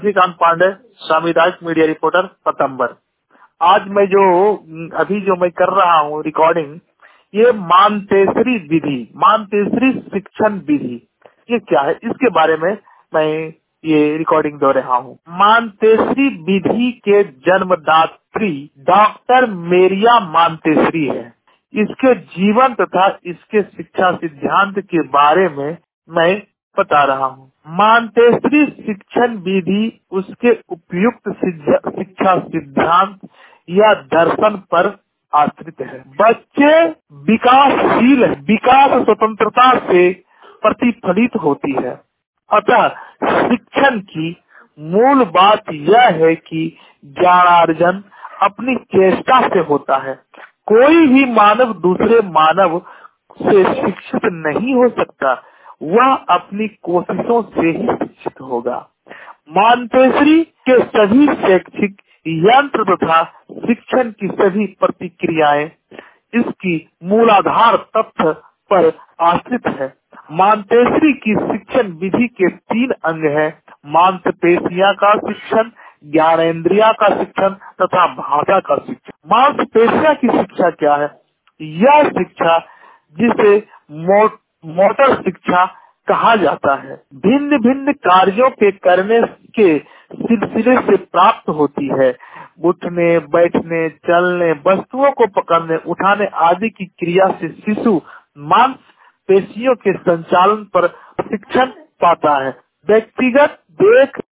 श्रीकांत पांडे, सामुदायिक media reporter पतंबर। आज मैं जो मैं कर रहा हूँ रिकॉर्डिंग, ये मांतेश्वरी शिक्षण विधि, ये क्या है इसके बारे में मैं ये रिकॉर्डिंग दे रहा हूँ। मांतेश्वरी विधि के जन्मदात्री डॉक्टर मेरिया मांतेश्वरी है। इसके जीवन तथा इसके शिक्षा सिद्धांत के बारे में मैं बता रहा हूँ। मांतेश्वरी शिक्षण विधि उसके उपयुक्त शिक्षा सिद्धांत या दर्शन पर आश्रित है। बच्चे विकास स्वतंत्रता से प्रतिफलित होती है। अतः शिक्षण की मूल बात यह है कि ज्ञानार्जन अपनी चेष्टा से होता है। कोई भी मानव दूसरे मानव से शिक्षित नहीं हो सकता, वह अपनी कोशिशों से ही शिक्षित होगा। मांतेश्वरी के सभी शैक्षिक यंत्र तथा शिक्षण की सभी प्रक्रियाएं इसकी मूलाधार तथ्य पर आश्रित है। मांतेश्वरी की शिक्षण विधि के 3 अंग है: मांसपेशियां का शिक्षण, ज्ञानेंद्रिया का शिक्षण तथा भाषा का शिक्षण। मांसपेशियां की शिक्षा क्या है? यह शिक्षा जिसे मोटर शिक्षा कहा जाता है, भिन्न भिन्न कार्यों के करने के सिलसिले से प्राप्त होती है। उठने, बैठने, चलने, वस्तुओं को पकड़ने, उठाने आदि की क्रिया से शिशु मांसपेशियों के संचालन पर शिक्षण पाता है। व्यक्तिगत देख